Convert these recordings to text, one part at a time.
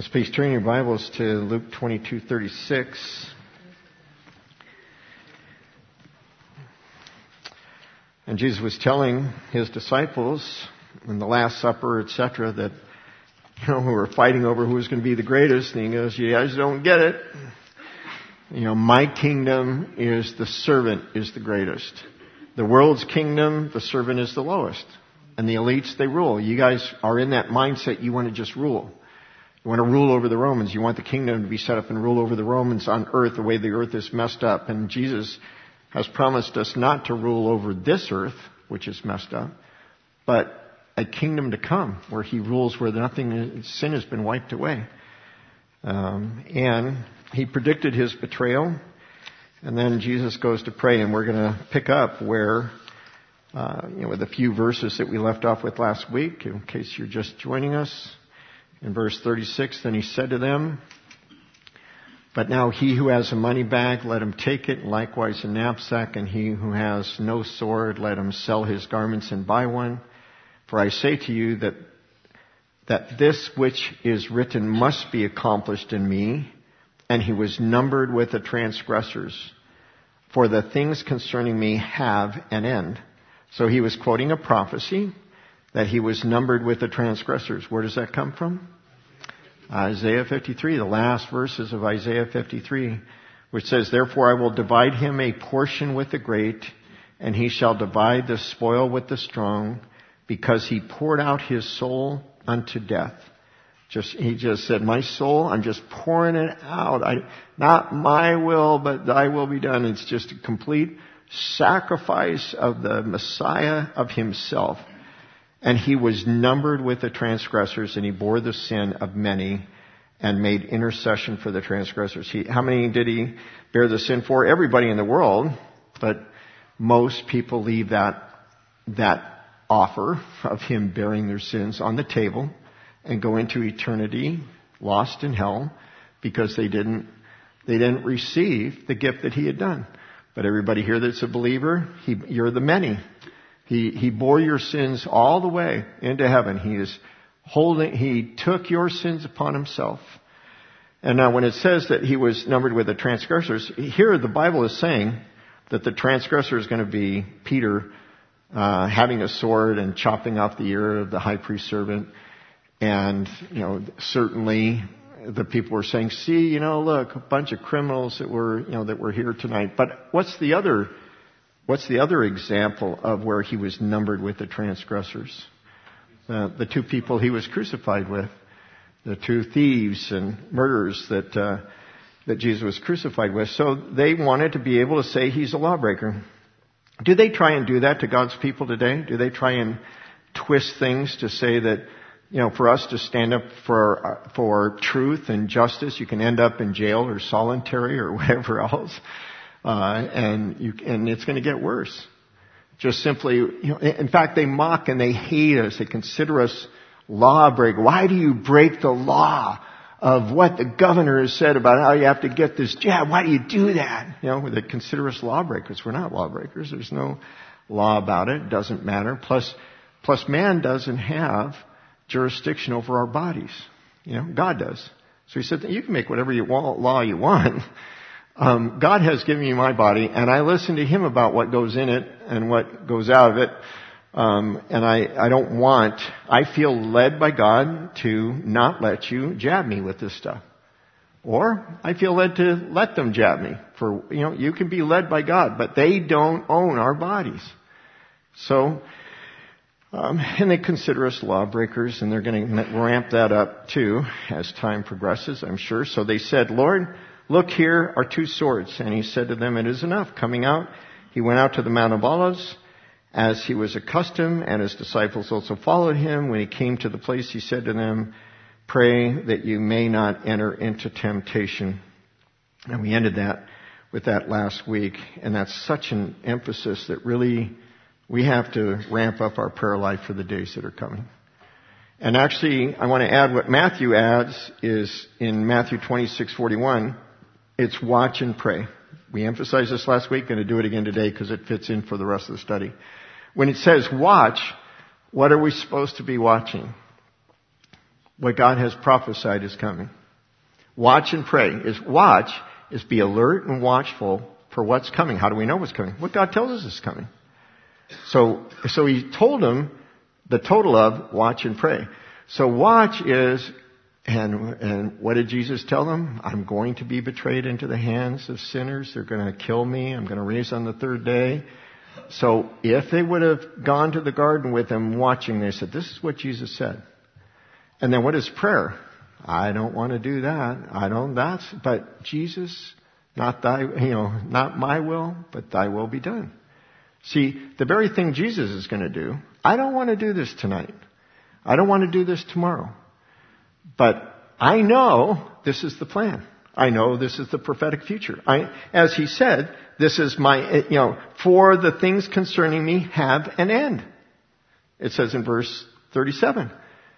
Let's please turn your Bibles to Luke 22:36. And Jesus was telling his disciples in the Last Supper, etc., that, who were fighting over who was going to be the greatest. And he goes, you guys don't get it. My kingdom is the servant is the greatest. The world's kingdom, the servant is the lowest. And the elites, they rule. You guys are in that mindset, you want to just rule. You want to rule over the Romans. You want the kingdom to be set up and rule over the Romans on earth the way the earth is messed up. And Jesus has promised us not to rule over this earth, which is messed up, but a kingdom to come where he rules where sin has been wiped away. And he predicted his betrayal. And then Jesus goes to pray, and we're going to pick up where, with a few verses that we left off with last week, in case you're just joining us. In verse 36, then he said to them, but now he who has a money bag, let him take it, and likewise a knapsack, and he who has no sword, let him sell his garments and buy one. For I say to you that this which is written must be accomplished in me. And he was numbered with the transgressors. For the things concerning me have an end. So he was quoting a prophecy that he was numbered with the transgressors. Where does that come from? Isaiah 53, the last verses of Isaiah 53, which says, therefore I will divide him a portion with the great, and he shall divide the spoil with the strong, because he poured out his soul unto death. He just said, my soul, I'm just pouring it out. Not my will, but thy will be done. It's just a complete sacrifice of the Messiah of himself. And he was numbered with the transgressors, and he bore the sin of many and made intercession for the transgressors. How many did he bear the sin for? Everybody in the world, but most people leave that offer of him bearing their sins on the table and go into eternity lost in hell because they didn't receive the gift that he had done. But everybody here that's a believer, you're the many. He bore your sins all the way into heaven. He took your sins upon himself. And now when it says that he was numbered with the transgressors, here the Bible is saying that the transgressor is going to be Peter, having a sword and chopping off the ear of the high priest servant. And, certainly the people were saying, see, look, a bunch of criminals that were here tonight. But what's the other example of where he was numbered with the transgressors? The two people he was crucified with, the two thieves and murderers that Jesus was crucified with. So they wanted to be able to say he's a lawbreaker. Do they try and do that to God's people today? Do they try and twist things to say that, for us to stand up for truth and justice, you can end up in jail or solitary or whatever else? And it's going to get worse. Just simply, in fact, they mock and they hate us. They consider us lawbreakers. Why do you break the law of what the governor has said about how you have to get this jab? Why do you do that? They consider us lawbreakers. We're not lawbreakers. There's no law about it. It doesn't matter. Plus man doesn't have jurisdiction over our bodies. God does. So he said that you can make whatever law you want. God has given me my body, and I listen to him about what goes in it and what goes out of it. And I feel led by God to not let you jab me with this stuff. Or I feel led to let them jab me. You can be led by God, but they don't own our bodies. So, and they consider us lawbreakers, and they're going to ramp that up too as time progresses, I'm sure. So they said, Lord, look, here are two swords. And he said to them, it is enough. Coming out, he went out to the Mount of Olives as he was accustomed, and his disciples also followed him. When he came to the place, he said to them, pray that you may not enter into temptation. And we ended that with that last week. And that's such an emphasis that really we have to ramp up our prayer life for the days that are coming. And actually, I want to add what Matthew adds is in Matthew 26:41. It's watch and pray. We emphasized this last week, going to do it again today because it fits in for the rest of the study. When it says watch, what are we supposed to be watching? what God has prophesied is coming. Watch and pray. Watch is be alert and watchful for what's coming. How do we know what's coming? What God tells us is coming. So he told them the total of watch and pray. So watch is, and what did Jesus tell them? I'm going to be betrayed into the hands of sinners. They're going to kill me. I'm going to raise on the third day. So if they would have gone to the garden with him watching, they said, this is what Jesus said. And then what is prayer? I don't want to do that. But Jesus, not my will, but thy will be done. See, the very thing Jesus is going to do, I don't want to do this tonight. I don't want to do this tomorrow. But I know this is the plan. I know this is the prophetic future. As he said, this is my, for the things concerning me have an end. It says in verse 37.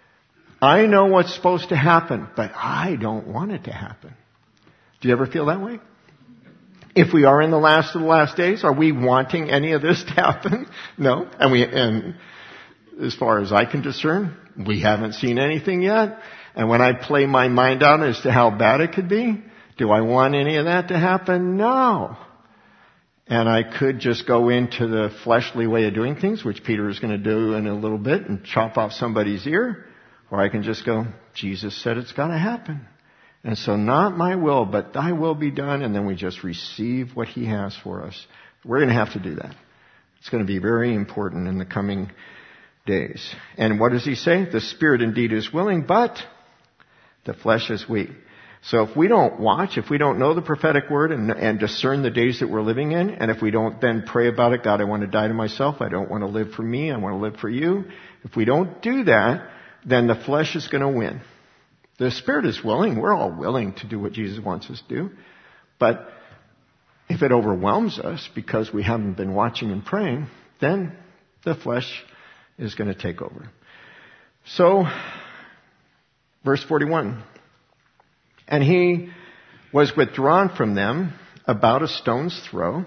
I know what's supposed to happen, but I don't want it to happen. Do you ever feel that way? If we are in the last of the last days, are we wanting any of this to happen? No. And as far as I can discern, we haven't seen anything yet. And when I play my mind out as to how bad it could be, do I want any of that to happen? No. And I could just go into the fleshly way of doing things, which Peter is going to do in a little bit, and chop off somebody's ear. Or I can just go, Jesus said it's got to happen. And so not my will, but thy will be done. And then we just receive what he has for us. We're going to have to do that. It's going to be very important in the coming days. And what does he say? The spirit indeed is willing, but the flesh is weak. So if we don't watch, if we don't know the prophetic word and discern the days that we're living in, and if we don't then pray about it, God, I want to die to myself. I don't want to live for me. I want to live for you. If we don't do that, then the flesh is going to win. The spirit is willing. We're all willing to do what Jesus wants us to do. But if it overwhelms us because we haven't been watching and praying, then the flesh is going to take over. So, verse 41. And he was withdrawn from them about a stone's throw.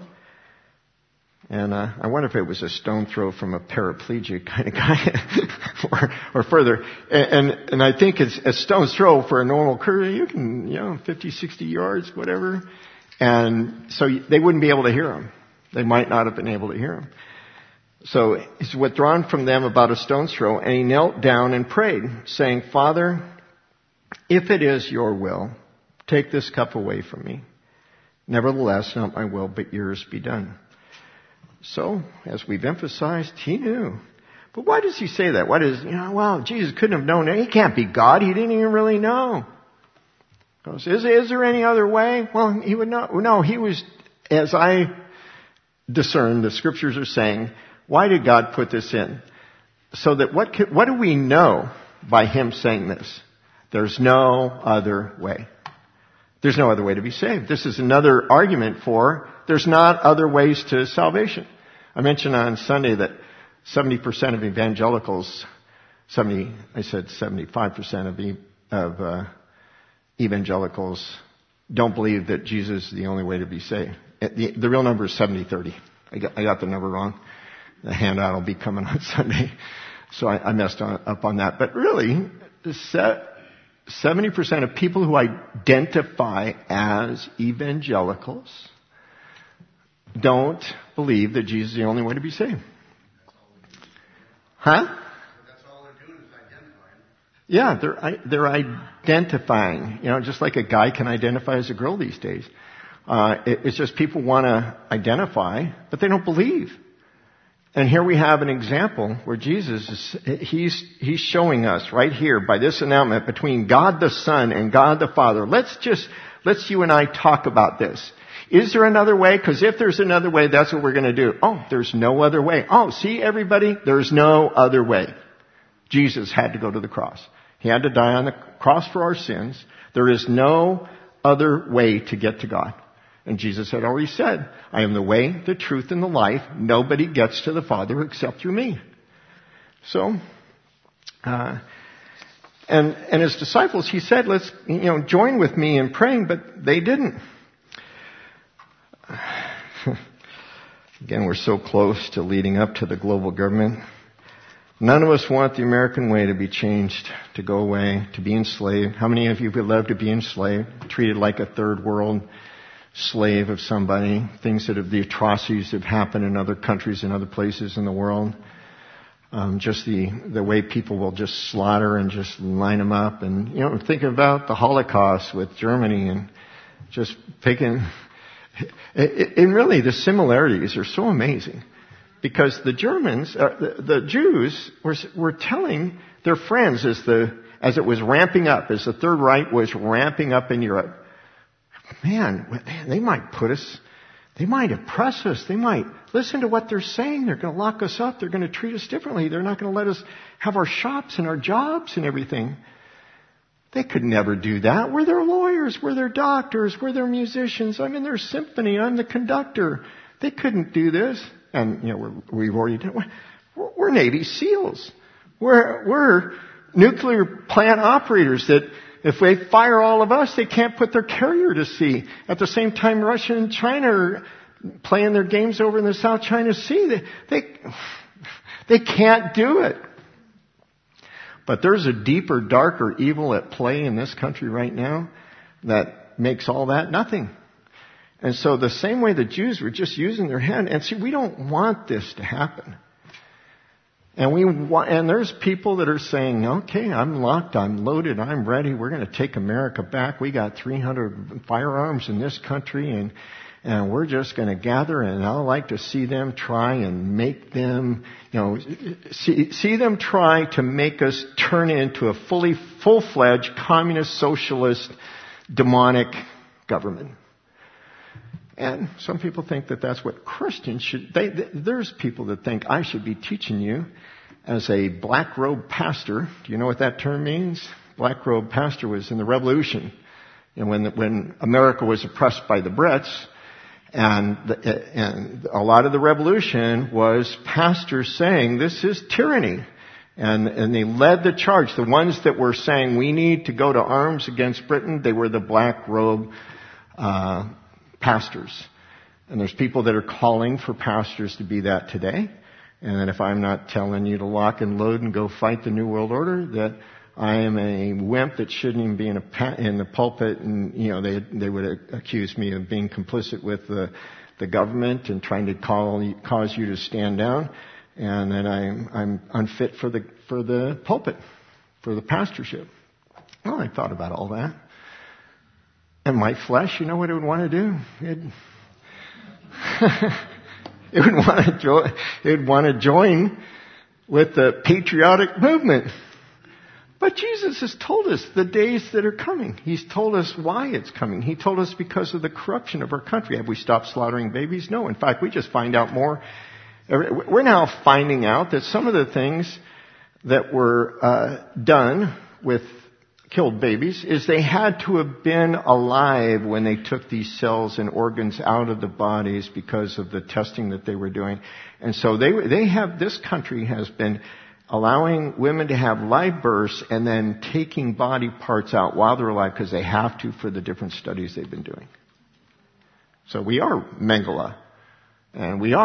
And I wonder if it was a stone throw from a paraplegic kind of guy or further. And I think it's a stone's throw for a normal career. You can, 50, 60 yards, whatever. And so they wouldn't be able to hear him. They might not have been able to hear him. So he's withdrawn from them about a stone's throw, and he knelt down and prayed, saying, Father, if it is your will, take this cup away from me. Nevertheless, not my will, but yours be done. So, as we've emphasized, he knew. But why does he say that? Jesus couldn't have known that. He can't be God. He didn't even really know. Goes, is there any other way? Well, he would not. No, he was, as I discern, the scriptures are saying, why did God put this in? So that what do we know by him saying this? There's no other way. There's no other way to be saved. This is another argument for there's not other ways to salvation. I mentioned on Sunday that 70% of evangelicals, 75% of evangelicals don't believe that Jesus is the only way to be saved. The real number is 70-30. I got the number wrong. The handout will be coming on Sunday. So I messed up on that. But really, 70% of people who identify as evangelicals don't believe that Jesus is the only way to be saved. Huh? That's all they're doing is identifying. Yeah, they're identifying. Just like a guy can identify as a girl these days. It's just people want to identify, but they don't believe. And here we have an example where Jesus he's showing us right here by this announcement between God the Son and God the Father. Let's you and I talk about this. Is there another way? Because if there's another way, that's what we're going to do. Oh, there's no other way. Oh, see everybody? There's no other way. Jesus had to go to the cross. He had to die on the cross for our sins. There is no other way to get to God. And Jesus had already said, I am the way, the truth, and the life. Nobody gets to the Father except through me. So, and his disciples, he said, let's, join with me in praying, but they didn't. Again, we're so close to leading up to the global government. None of us want the American way to be changed, to go away, to be enslaved. How many of you would love to be enslaved, treated like a third world slave of somebody? Things that have, the atrocities that have happened in other countries and other places in the world. Just the way people will just slaughter and just line them up. And, think about the Holocaust with Germany and just picking. And really, the similarities are so amazing. Because the Germans, the Jews were telling their friends as it was ramping up, as the Third Reich was ramping up in Europe, man, they might put us, they might oppress us, they might listen to what they're saying, they're going to lock us up, they're going to treat us differently, they're not going to let us have our shops and our jobs and everything. They could never do that. We're their lawyers, we're their doctors, we're their musicians, I'm in their symphony, I'm the conductor. They couldn't do this. And, we've already done, we're Navy SEALs. We're nuclear plant operators that if they fire all of us, they can't put their carrier to sea. At the same time, Russia and China are playing their games over in the South China Sea. They can't do it. But there's a deeper, darker evil at play in this country right now that makes all that nothing. And so the same way the Jews were just using their hand, and see, we don't want this to happen. And there's people that are saying, okay, I'm locked, I'm loaded, I'm ready, we're going to take America back. We got 300 firearms in this country, and we're just going to gather, and I'd like to see them try and make them, see them try to make us turn into a full-fledged communist, socialist, demonic government. And some people think that that's what Christians should. There's people that think I should be teaching you as a black robe pastor. Do you know what that term means? Black robe pastor was in the Revolution, and when America was oppressed by the Brits, and a lot of the Revolution was pastors saying this is tyranny, and they led the charge. The ones that were saying we need to go to arms against Britain, they were the black robe pastors. And there's people that are calling for pastors to be that today. And that if I'm not telling you to lock and load and go fight the New World Order, that I am a wimp that shouldn't even be in the pulpit, and they would accuse me of being complicit with the government and trying to cause you to stand down, and that I'm unfit for the pulpit, for the pastorship. Well, I thought about all that. And my flesh, you know what it would want to do? It would want to join with the patriotic movement. But Jesus has told us the days that are coming. He's told us why it's coming. He told us because of the corruption of our country. Have we stopped slaughtering babies? No. In fact, we just find out more. We're now finding out that some of the things that were done with killed babies is they had to have been alive when they took these cells and organs out of the bodies because of the testing that they were doing. And so this country has been allowing women to have live births and then taking body parts out while they're alive because they have to for the different studies they've been doing. So we are Mengele. And we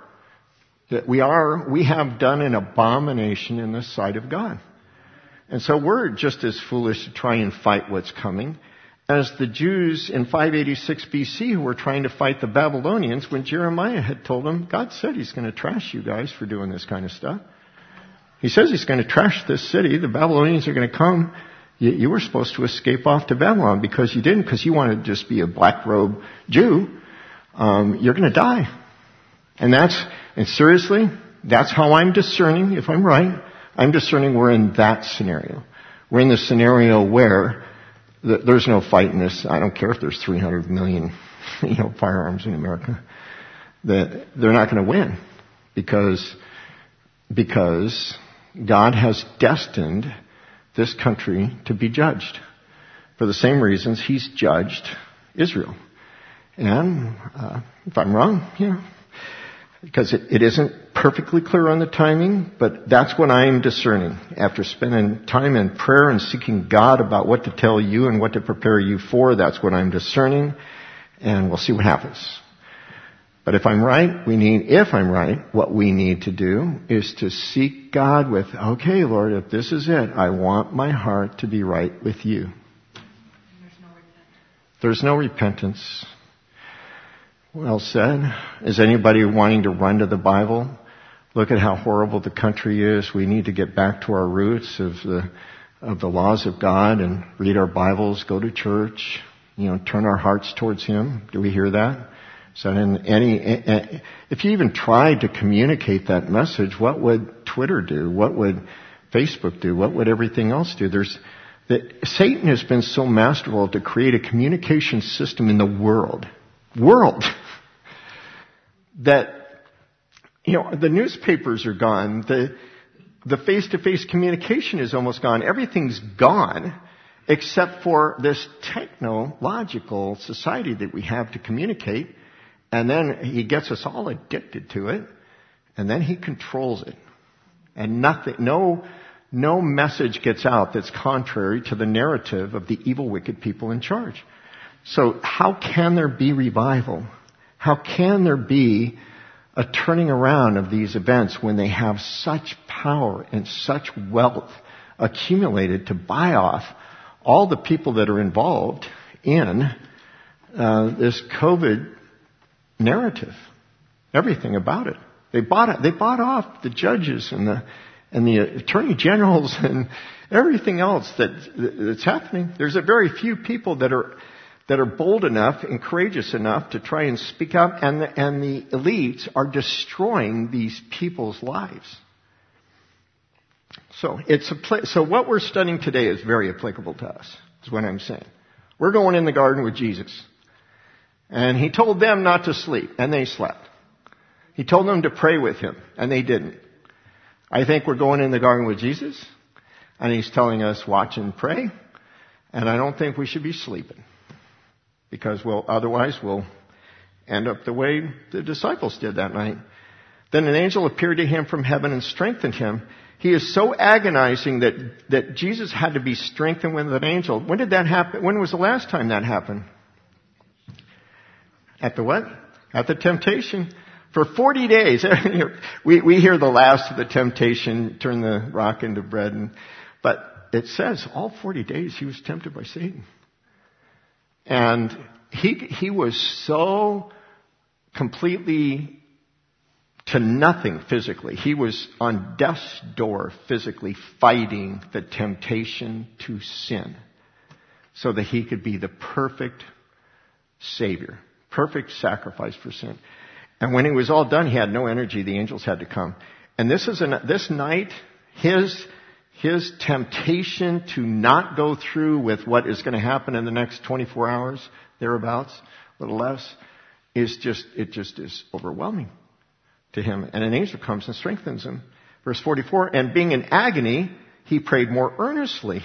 have done an abomination in the sight of God. And so we're just as foolish to try and fight what's coming as the Jews in 586 BC who were trying to fight the Babylonians when Jeremiah had told them, God said he's going to trash you guys for doing this kind of stuff. He says he's going to trash this city. The Babylonians are going to come. You were supposed to escape off to Babylon because you didn't, because you wanted to just be a black robe Jew. You're going to die. And seriously, that's how I'm discerning, if I'm right. I'm discerning we're in that scenario. We're in the scenario where there's no fight in this. I don't care if there's 300 million, firearms in America. That they're not going to win because God has destined this country to be judged for the same reasons He's judged Israel. And if I'm wrong, because it isn't perfectly clear on the timing, but that's what I'm discerning. After spending time in prayer and seeking God about what to tell you and what to prepare you for, that's what I'm discerning, and we'll see what happens. But if I'm right, what we need to do is to seek God with, okay, Lord, if this is it, I want my heart to be right with you. There's no repentance. Well said. Is anybody wanting to run to the Bible? Look at how horrible the country is. We need to get back to our roots of the laws of God and read our Bibles, go to church, turn our hearts towards Him. Do we hear that? So if you even tried to communicate that message, what would Twitter do? What would Facebook do? What would everything else do? Satan has been so masterful to create a communication system in the world, that, the newspapers are gone. The face-to-face communication is almost gone. Everything's gone except for this technological society that we have to communicate. And then he gets us all addicted to it, and then he controls it. And no message gets out that's contrary to the narrative of the evil, wicked people in charge. So how can there be revival? How can there be a turning around of these events when they have such power and such wealth accumulated to buy off all the people that are involved in this COVID narrative, everything about it. They bought off the judges and the attorney generals and everything else that's happening. There's a very few people that are bold enough and courageous enough to try and speak up, and the elites are destroying these people's lives. So so what we're studying today is very applicable to us, is what I'm saying. We're going in the garden with Jesus. And He told them not to sleep, and they slept. He told them to pray with Him, and they didn't. I think we're going in the garden with Jesus, and He's telling us watch and pray, and I don't think we should be sleeping. Because otherwise we'll end up the way the disciples did that night. Then an angel appeared to him from heaven and strengthened him. He is so agonizing that Jesus had to be strengthened with an angel. When did that happen? When was the last time that happened? At the what? At the temptation. For 40 days. we hear the last of the temptation, turn the rock into bread. But it says all 40 days He was tempted by Satan. And he was so completely to nothing physically. He was on death's door physically fighting the temptation to sin so that He could be the perfect Savior, perfect sacrifice for sin. And when it was all done, He had no energy. The angels had to come. And this night, his temptation to not go through with what is going to happen in the next 24 hours, thereabouts, a little less, it just is overwhelming to him. And an angel comes and strengthens him. Verse 44, and being in agony, he prayed more earnestly.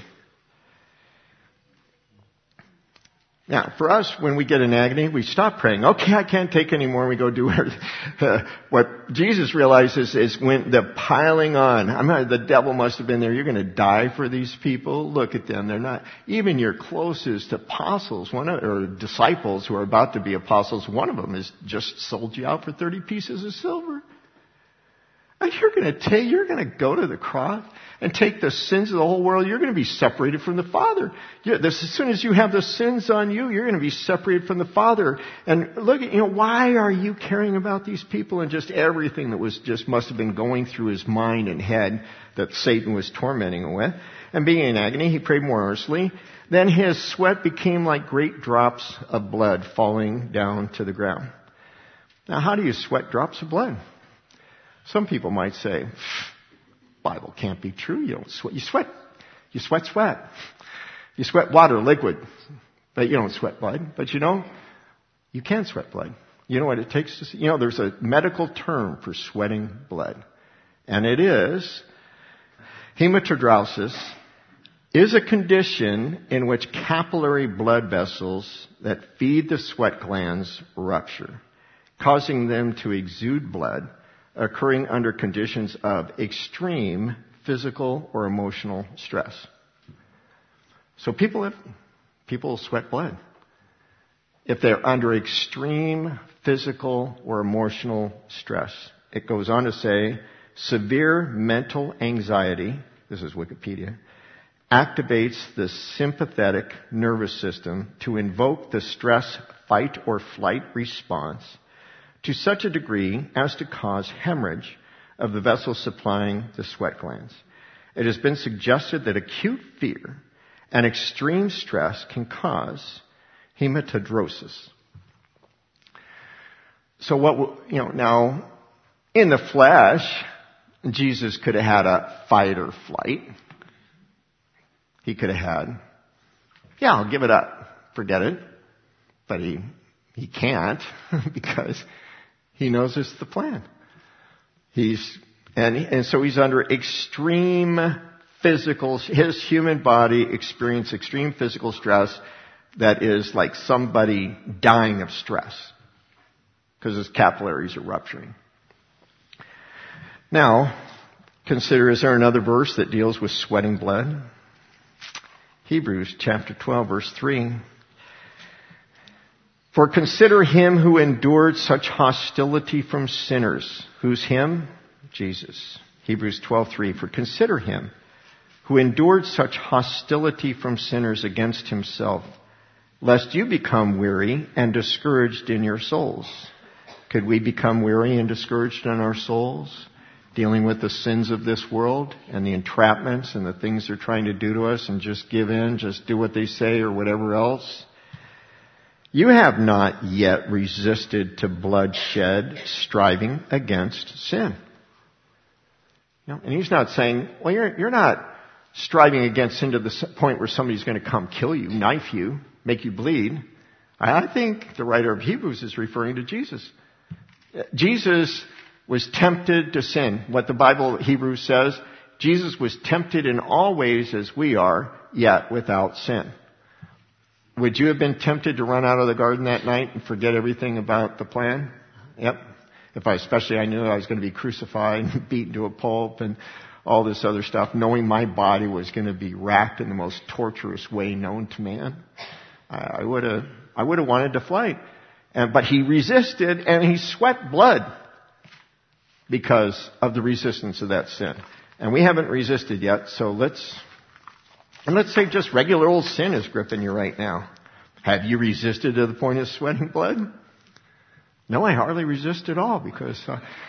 Now, for us, when we get in agony, we stop praying. Okay, I can't take any more. We go do what Jesus realizes is when the piling on. The devil must have been there. You're going to die for these people. Look at them. They're not even your closest apostles, or disciples who are about to be apostles. One of them has just sold you out for 30 pieces of silver. And you're going to go to the cross and take the sins of the whole world. You're going to be separated from the Father. As soon as you have the sins on you, you're going to be separated from the Father. And look at, why are you caring about these people and just everything that must have been going through his mind and head that Satan was tormenting him with? And being in agony, he prayed more earnestly. Then his sweat became like great drops of blood falling down to the ground. Now, how do you sweat drops of blood? Some people might say, Bible can't be true. You don't sweat. You sweat. You sweat. You sweat water, liquid. But you don't sweat blood. But you can sweat blood. You know what it takes to there's a medical term for sweating blood. And it is, hematidrosis is a condition in which capillary blood vessels that feed the sweat glands rupture, causing them to exude blood, occurring under conditions of extreme physical or emotional stress. So people sweat blood. if they're under extreme physical or emotional stress. It goes on to say, severe mental anxiety, this is Wikipedia, activates the sympathetic nervous system to invoke the stress fight or flight response to such a degree as to cause hemorrhage of the vessels supplying the sweat glands. It has been suggested that acute fear and extreme stress can cause hematidrosis. So now, in the flesh, Jesus could have had a fight or flight. He could have had, I'll give it up, forget it. But he can't because he knows it's the plan. And so he's under extreme his human body experiences extreme physical stress that is like somebody dying of stress because his capillaries are rupturing. Now, consider, is there another verse that deals with sweating blood? Hebrews chapter 12, verse 3. For consider him who endured such hostility from sinners. Who's him? Jesus. Hebrews 12:3. For consider him who endured such hostility from sinners against himself, lest you become weary and discouraged in your souls. Could we become weary and discouraged in our souls, dealing with the sins of this world and the entrapments and the things they're trying to do to us and just give in, just do what they say or whatever else? You have not yet resisted to bloodshed, striving against sin. And he's not saying, well, you're not striving against sin to the point where somebody's going to come kill you, knife you, make you bleed. I think the writer of Hebrews is referring to Jesus. Jesus was tempted to sin. What the Bible, Hebrews says, Jesus was tempted in all ways as we are, yet without sin. Would you have been tempted to run out of the garden that night and forget everything about the plan? Yep. Especially I knew I was going to be crucified and beaten to a pulp and all this other stuff, knowing my body was going to be racked in the most torturous way known to man. I would have wanted to flight. But he resisted and he sweat blood because of the resistance of that sin. And we haven't resisted yet, so let's say just regular old sin is gripping you right now. Have you resisted to the point of sweating blood? No, I hardly resist at all because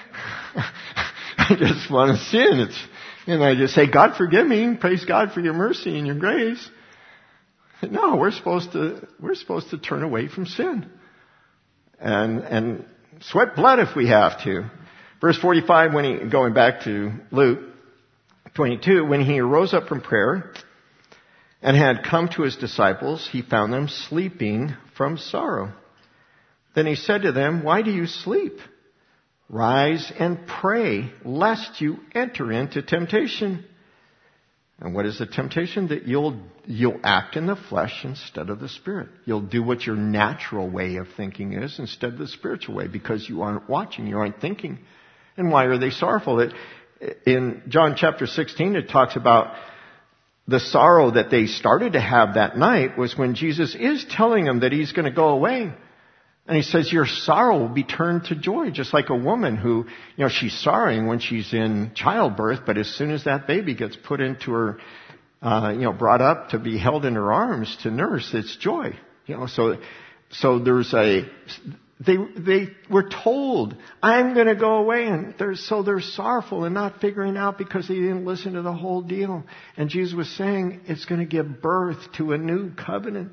I just want to sin. And I just say, God forgive me, praise God for your mercy and your grace. No, we're supposed to turn away from sin and sweat blood if we have to. Verse 45, going back to Luke 22, when he arose up from prayer and had come to his disciples, he found them sleeping from sorrow. Then he said to them, why do you sleep? Rise and pray, lest you enter into temptation. And what is the temptation? That you'll act in the flesh instead of the spirit. You'll do what your natural way of thinking is instead of the spiritual way because you aren't watching, you aren't thinking. And why are they sorrowful? In John chapter 16, it talks about the sorrow that they started to have that night was when Jesus is telling them that he's going to go away. And he says, your sorrow will be turned to joy, just like a woman who, she's sorrowing when she's in childbirth, but as soon as that baby gets put into her, brought up to be held in her arms to nurse, it's joy. So there's they were told, I'm going to go away, and they're sorrowful and not figuring out because they didn't listen to the whole deal. And Jesus was saying, it's going to give birth to a new covenant.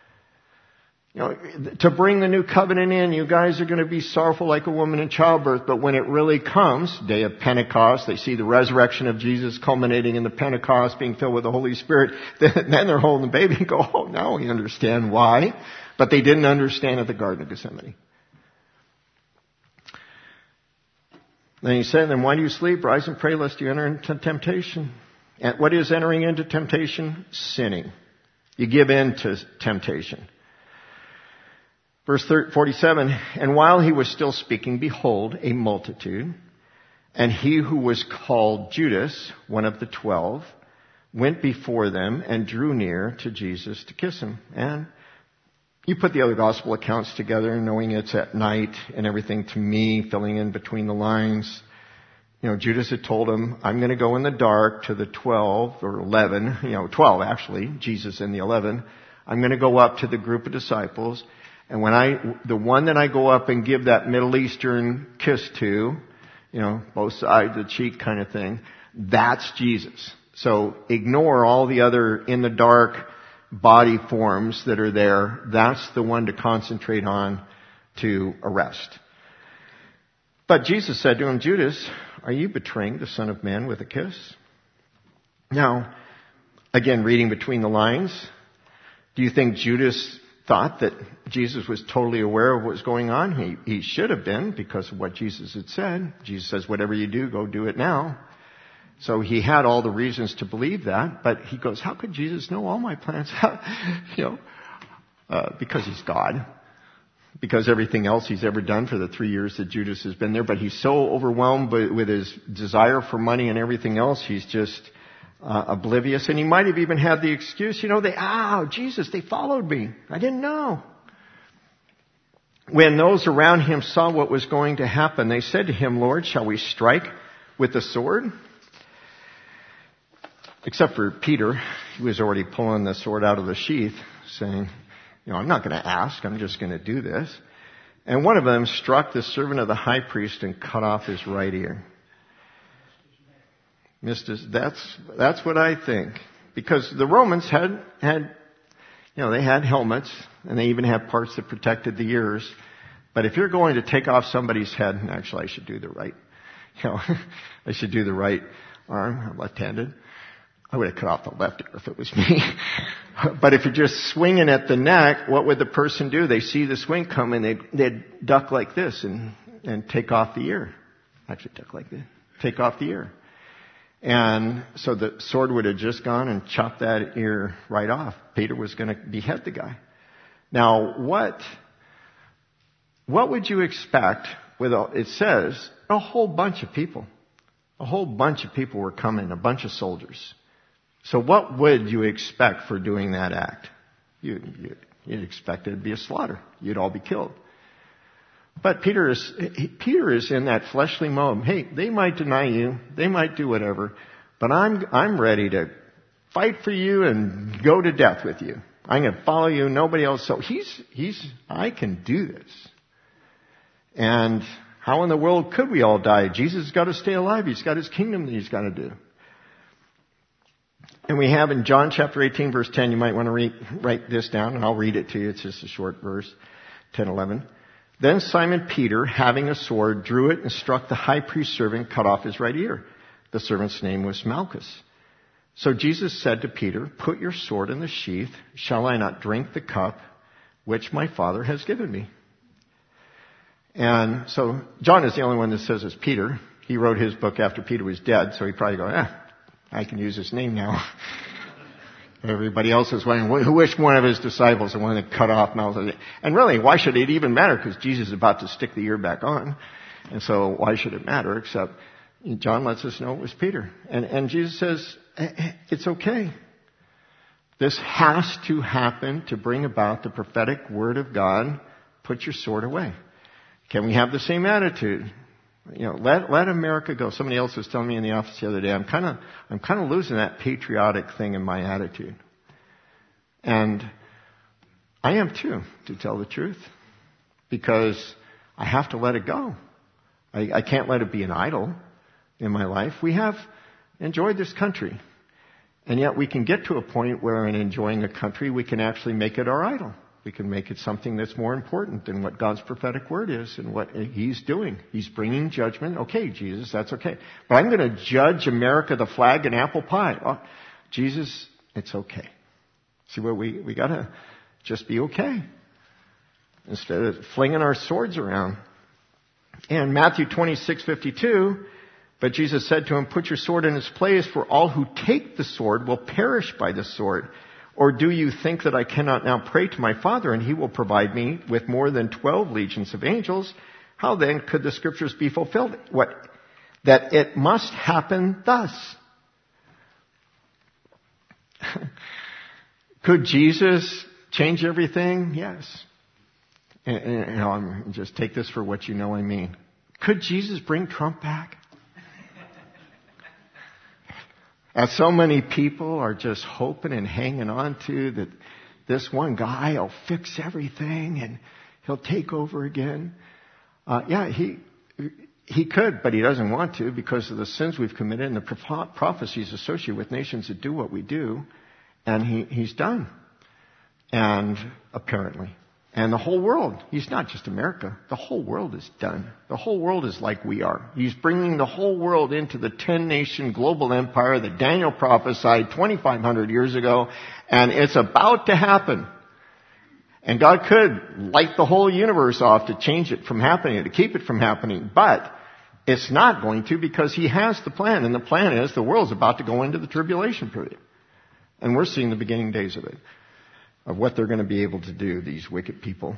To bring the new covenant in, you guys are going to be sorrowful like a woman in childbirth, but when it really comes, day of Pentecost, they see the resurrection of Jesus culminating in the Pentecost, being filled with the Holy Spirit, then they're holding the baby and go, oh, now we understand why. But they didn't understand at the Garden of Gethsemane. Then he said, then why do you sleep? Rise and pray lest you enter into temptation. And what is entering into temptation? Sinning. You give in to temptation. Verse 47, and while he was still speaking, behold, a multitude, and he who was called Judas, one of the 12, went before them and drew near to Jesus to kiss him. And you put the other gospel accounts together, knowing it's at night and everything, to me, filling in between the lines. Judas had told him, I'm going to go in the dark to the 12 or 11, 12 actually, Jesus and the 11. I'm going to go up to the group of disciples. And the one that I go up and give that Middle Eastern kiss to, both sides of the cheek kind of thing, that's Jesus. So ignore all the other in the dark body forms that are there. That's the one to concentrate on to arrest. But Jesus said to him, Judas, are you betraying the Son of Man with a kiss? Now, again, reading between the lines, do you think Judas thought that Jesus was totally aware of what was going on? He should have been, because of what Jesus had said. Jesus says, whatever you do, go do it now. So he had all the reasons to believe that, but he goes, how could Jesus know all my plans? Because he's God. Because everything else he's ever done for the 3 years that Judas has been there, but he's so overwhelmed with his desire for money and everything else, he's just oblivious. And he might have even had the excuse, Jesus, they followed me. I didn't know. When those around him saw what was going to happen, they said to him, Lord, shall we strike with the sword? Except for Peter, he was already pulling the sword out of the sheath, saying, I'm not going to ask, I'm just going to do this. And one of them struck the servant of the high priest and cut off his right ear. That's what I think. Because the Romans had they had helmets, and they even had parts that protected the ears. But if you're going to take off somebody's head, actually I should do the right, I should do the right arm, I'm left-handed. I would have cut off the left ear if it was me. But if you're just swinging at the neck, what would the person do? They see the swing coming, they'd duck like this and take off the ear. Actually, duck like this. Take off the ear. And so the sword would have just gone and chopped that ear right off. Peter was going to behead the guy. Now, what would you expect it says a whole bunch of people. A whole bunch of people were coming, a bunch of soldiers. So what would you expect for doing that act? You'd expect it to be a slaughter. You'd all be killed. But Peter is in that fleshly mode. Hey, they might deny you. They might do whatever. But I'm ready to fight for you and go to death with you. I'm going to follow you. Nobody else. So I can do this. And how in the world could we all die? Jesus has got to stay alive. He's got his kingdom that he's got to do. And we have in John chapter 18 verse 10, you might want to write this down, and I'll read it to you. It's just a short verse, 10, 11. Then Simon Peter, having a sword, drew it and struck the high priest's servant, cut off his right ear. The servant's name was Malchus. So Jesus said to Peter, put your sword in the sheath. Shall I not drink the cup which my Father has given me? And so John is the only one that says it's Peter. He wrote his book after Peter was dead, so he probably go, I can use his name now. Everybody else is wondering, which one of his disciples the one that cut off Malchus? And really, why should it even matter? Because Jesus is about to stick the ear back on. And so why should it matter? Except John lets us know it was Peter. And Jesus says, it's okay. This has to happen to bring about the prophetic word of God. Put your sword away. Can we have the same attitude? Let America go. Somebody else was telling me in the office the other day, I'm kind of losing that patriotic thing in my attitude. And I am too, to tell the truth. Because I have to let it go. I can't let it be an idol in my life. We have enjoyed this country. And yet we can get to a point where in enjoying a country, we can actually make it our idol. We can make it something that's more important than what God's prophetic word is and what he's doing. He's bringing judgment. Okay, Jesus, that's okay. But I'm going to judge America, the flag, and apple pie. Oh, Jesus, it's okay. See, we got to just be okay instead of flinging our swords around. And Matthew 26:52, but Jesus said to him, put your sword in its place, for all who take the sword will perish by the sword. Or do you think that I cannot now pray to my Father, and he will provide me with more than 12 legions of angels? How then could the scriptures be fulfilled? That it must happen thus. Could Jesus change everything? Yes. And just take this for what you know I mean. Could Jesus bring Trump back? As so many people are just hoping and hanging on to that this one guy will fix everything and he'll take over again. He could, but he doesn't want to because of the sins we've committed and the prophecies associated with nations that do what we do. And he's done. And apparently. And the whole world. He's not just America. The whole world is done. The whole world is like we are. He's bringing the whole world into the 10-nation global empire that Daniel prophesied 2,500 years ago. And it's about to happen. And God could light the whole universe off to change it from happening, to keep it from happening. But it's not going to because He has the plan. And the plan is the world's about to go into the tribulation period. And we're seeing the beginning days of it. Of what they're going to be able to do, these wicked people.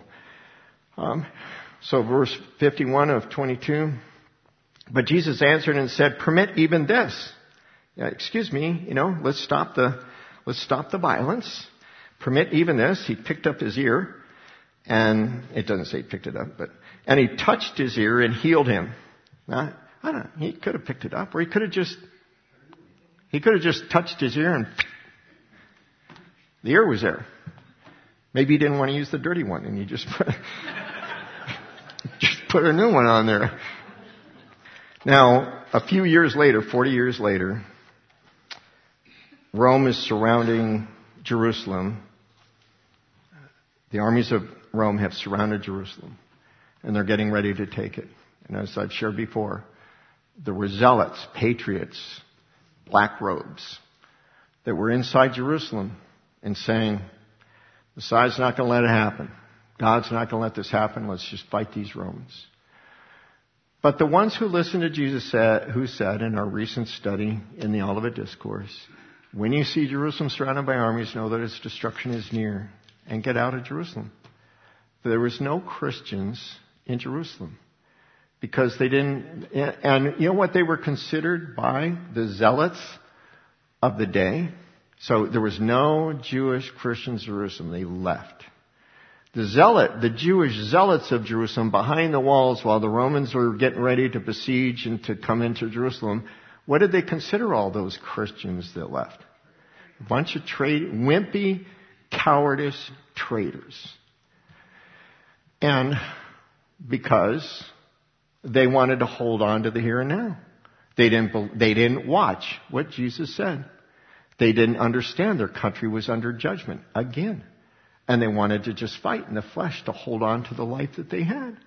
So verse 51 of 22. But Jesus answered and said, permit even this. Excuse me, let's stop the violence. Permit even this. He picked up his ear. And it doesn't say he picked it up, and he touched his ear and healed him. Now, I don't know, he could have picked it up, or he could have just touched his ear and the ear was there. Maybe he didn't want to use the dirty one, and he just put a new one on there. Now, a few years later, 40 years later, Rome is surrounding Jerusalem. The armies of Rome have surrounded Jerusalem, and they're getting ready to take it. And as I've shared before, there were zealots, patriots, black robes that were inside Jerusalem and saying, Messiah's not going to let it happen. God's not going to let this happen. Let's just fight these Romans. But the ones who listened to Jesus who said in our recent study in the Olivet Discourse, when you see Jerusalem surrounded by armies, know that its destruction is near, and get out of Jerusalem. There was no Christians in Jerusalem because they didn't, and you know what they were considered by the zealots of the day? So there was no Jewish Christians in Jerusalem. They left. The Jewish zealots of Jerusalem behind the walls while the Romans were getting ready to besiege and to come into Jerusalem, what did they consider all those Christians that left? A bunch of wimpy, cowardice traitors. And because they wanted to hold on to the here and now. They didn't watch what Jesus said. They didn't understand their country was under judgment again. And they wanted to just fight in the flesh to hold on to the life that they had.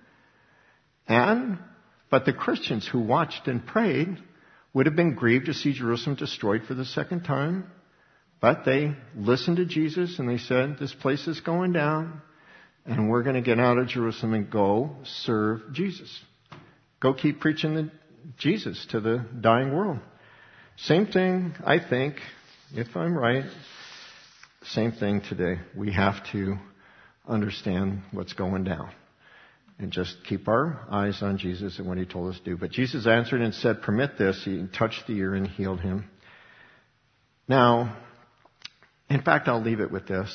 But the Christians who watched and prayed would have been grieved to see Jerusalem destroyed for the second time. But they listened to Jesus and they said, this place is going down and we're going to get out of Jerusalem and go serve Jesus. Go keep preaching Jesus to the dying world. Same thing, I think, if I'm right, same thing today. We have to understand what's going down and just keep our eyes on Jesus and what He told us to do. But Jesus answered and said, permit this. He touched the ear and healed him. Now, in fact, I'll leave it with this.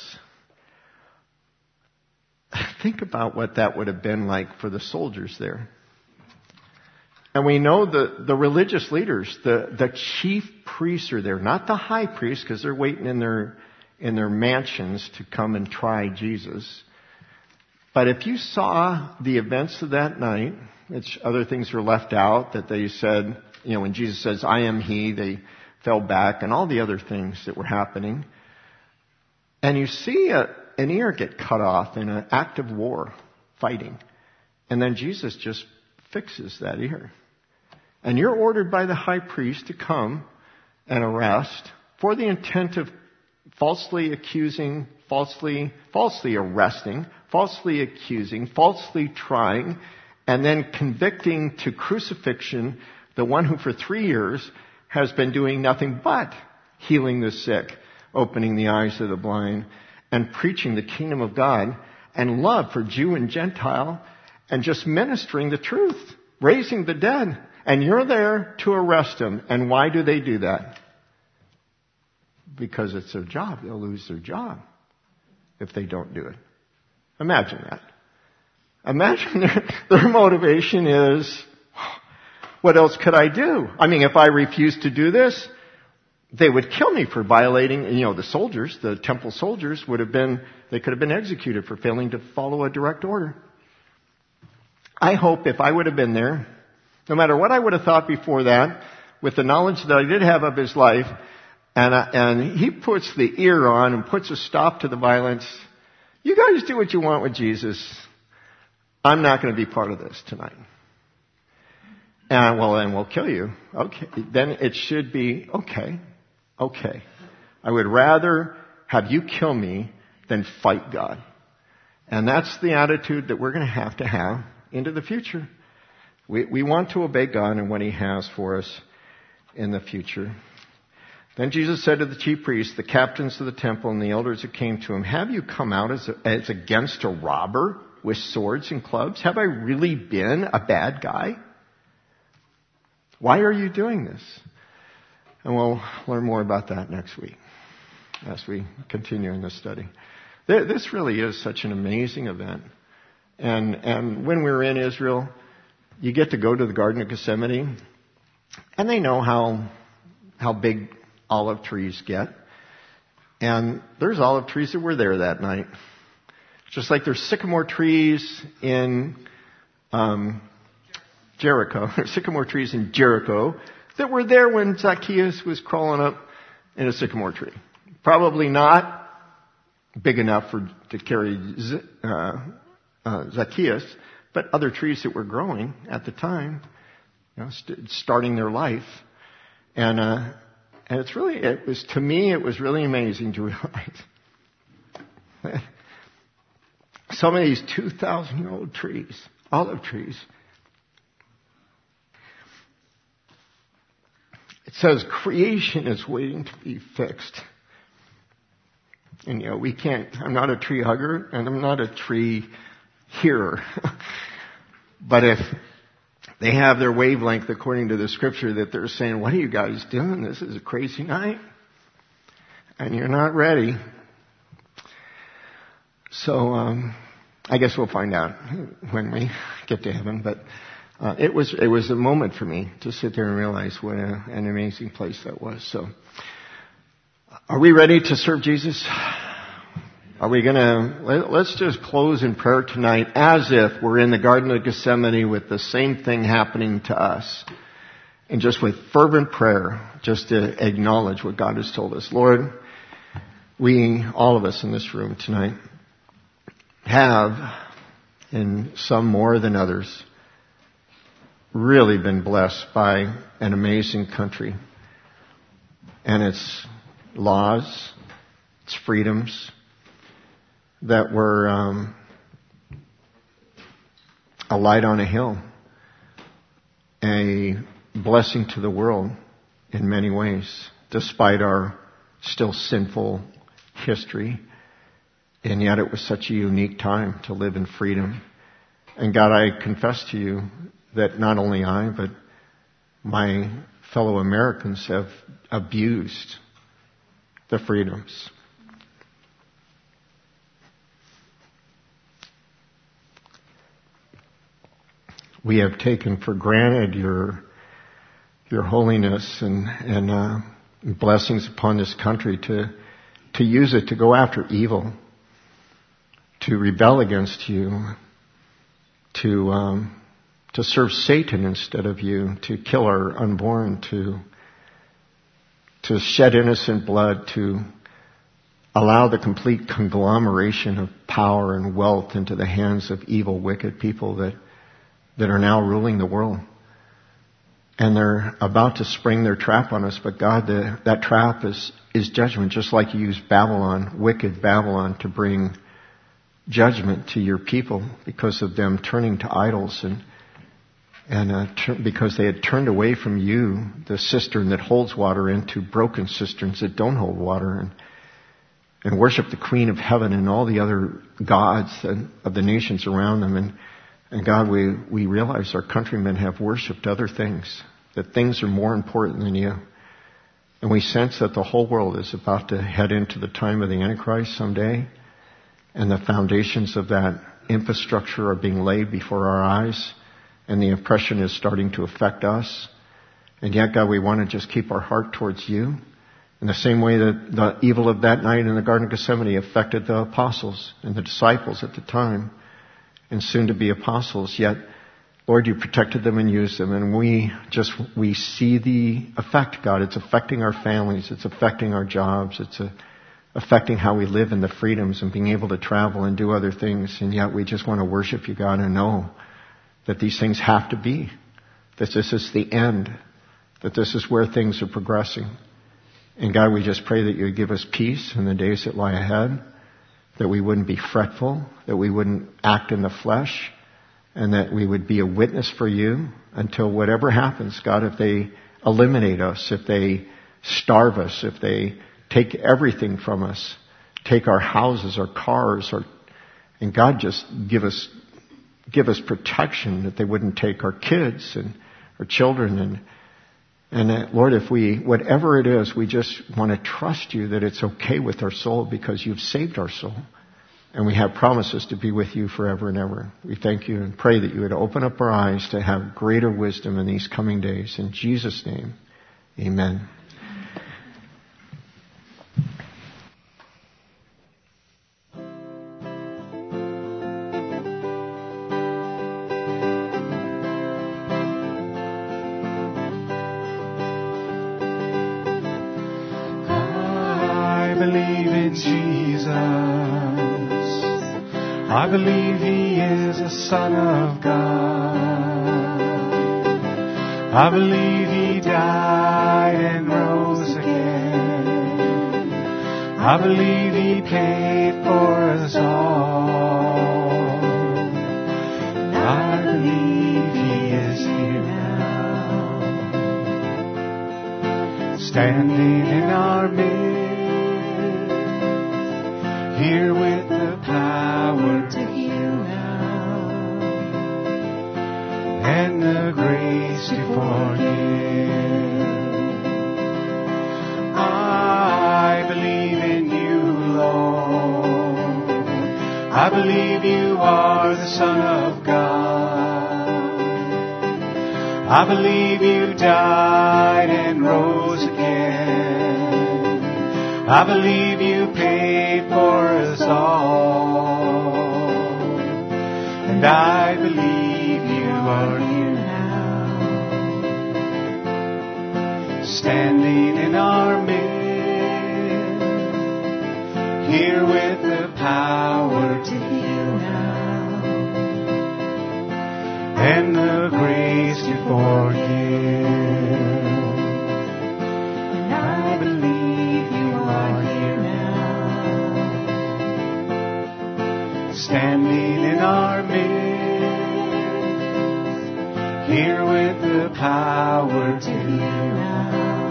Think about what that would have been like for the soldiers there. And we know the religious leaders, the chief priests are there, not the high priests, because they're waiting in their mansions to come and try Jesus. But if you saw the events of that night, other things were left out that they said, when Jesus says, I am He, they fell back, and all the other things that were happening. And you see an ear get cut off in an act of war, fighting. And then Jesus just fixes that ear. And you're ordered by the high priest to come and arrest for the intent of falsely accusing, falsely arresting, falsely accusing, falsely trying, and then convicting to crucifixion the one who for 3 years has been doing nothing but healing the sick, opening the eyes of the blind, and preaching the kingdom of God and love for Jew and Gentile, and just ministering the truth, raising the dead. And you're there to arrest them. And why do they do that? Because it's their job. They'll lose their job. if they don't do it. Imagine that. Imagine their motivation is, what else could I do? I mean, if I refuse to do this, they would kill me for violating, the soldiers, the temple soldiers they could have been executed for failing to follow a direct order. I hope if I would have been there, no matter what I would have thought before that, with the knowledge that I did have of his life, and he puts the ear on and puts a stop to the violence, you guys do what you want with Jesus. I'm not going to be part of this tonight. And then we'll kill you. Okay. Then it should be, okay. I would rather have you kill me than fight God. And that's the attitude that we're going to have into the future. We want to obey God and what He has for us in the future. Then Jesus said to the chief priests, the captains of the temple, and the elders that came to Him, have you come out as against a robber with swords and clubs? Have I really been a bad guy? Why are you doing this? And we'll learn more about that next week as we continue in this study. This really is such an amazing event. And when we were in Israel, you get to go to the Garden of Gethsemane, and they know how big olive trees get. And there's olive trees that were there that night. Just like there's sycamore trees in Jericho. There's sycamore trees in Jericho that were there when Zacchaeus was crawling up in a sycamore tree. Probably not big enough to carry Zacchaeus, but other trees that were growing at the time, starting their life. And to me, it was really amazing to realize some of these 2,000-year-old trees, olive trees, it says creation is waiting to be fixed. And I'm not a tree hugger and I'm not a tree hearer. But if they have their wavelength according to the scripture that they're saying, what are you guys doing? This is a crazy night. And you're not ready. So, I guess we'll find out when we get to heaven. But it was a moment for me to sit there and realize what an amazing place that was. So, are we ready to serve Jesus? Are we let's just close in prayer tonight as if we're in the Garden of Gethsemane with the same thing happening to us. And just with fervent prayer, just to acknowledge what God has told us. Lord, all of us in this room tonight, have, in some more than others, really been blessed by an amazing country and its laws, its freedoms that were a light on a hill, a blessing to the world in many ways, despite our still sinful history. And yet it was such a unique time to live in freedom. And God, I confess to you that not only I, but my fellow Americans have abused the freedoms. We have taken for granted your holiness and blessings upon this country to use it to go after evil, to rebel against you, to serve Satan instead of you, to kill our unborn, to shed innocent blood, to allow the complete conglomeration of power and wealth into the hands of evil, wicked people that are now ruling the world. And they're about to spring their trap on us, but God, that trap is judgment, just like you used Babylon, wicked Babylon, to bring judgment to your people because of them turning to idols and because they had turned away from you, the cistern that holds water, into broken cisterns that don't hold water, and worship the Queen of Heaven and all the other gods of the nations around them. And God, we realize our countrymen have worshipped other things, that things are more important than you. And we sense that the whole world is about to head into the time of the Antichrist someday. and the foundations of that infrastructure are being laid before our eyes, and the oppression is starting to affect us. And yet, God, we want to just keep our heart towards you in the same way that the evil of that night in the Garden of Gethsemane affected the apostles and the disciples at the time and soon to be apostles. Yet, Lord, you protected them and used them, and we see the effect, God. It's affecting our families. It's affecting our jobs. It's affecting how we live in the freedoms and being able to travel and do other things. And yet we just want to worship you, God, and know that these things have to be, that this is the end, that this is where things are progressing. And God, we just pray that you would give us peace in the days that lie ahead, that we wouldn't be fretful, that we wouldn't act in the flesh, and that we would be a witness for you until whatever happens. God, if they eliminate us, if they starve us, if they take everything from us, take our houses, our cars, and God, just give us protection, that they wouldn't take our kids and our children. And that, Lord, whatever it is, we just want to trust you that it's okay with our soul because you've saved our soul. And we have promises to be with you forever and ever. We thank you and pray that you would open up our eyes to have greater wisdom in these coming days. In Jesus' name, amen. I believe he is the Son of God. I believe he died and rose again. I believe he paid for us all. I believe he is here now, standing in our midst, here with the power to heal now, and the grace to forgive. I believe in you, Lord. I believe you are the Son of God. I believe you died and rose again. I believe you paid for us all. And I believe you are here now, standing in our midst, here with the power to heal now, and the grace to forgive. And I believe you are here now, standing in our midst, here with the power to heal now,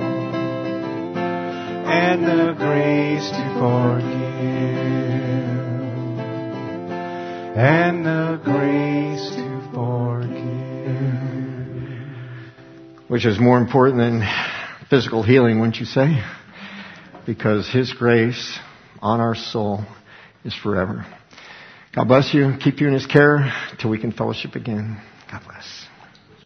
and the grace to forgive, and the grace to forgive. Which is more important than physical healing, wouldn't you say? Because his grace on our soul is forever. God bless you. Keep you in his care till we can fellowship again. God bless.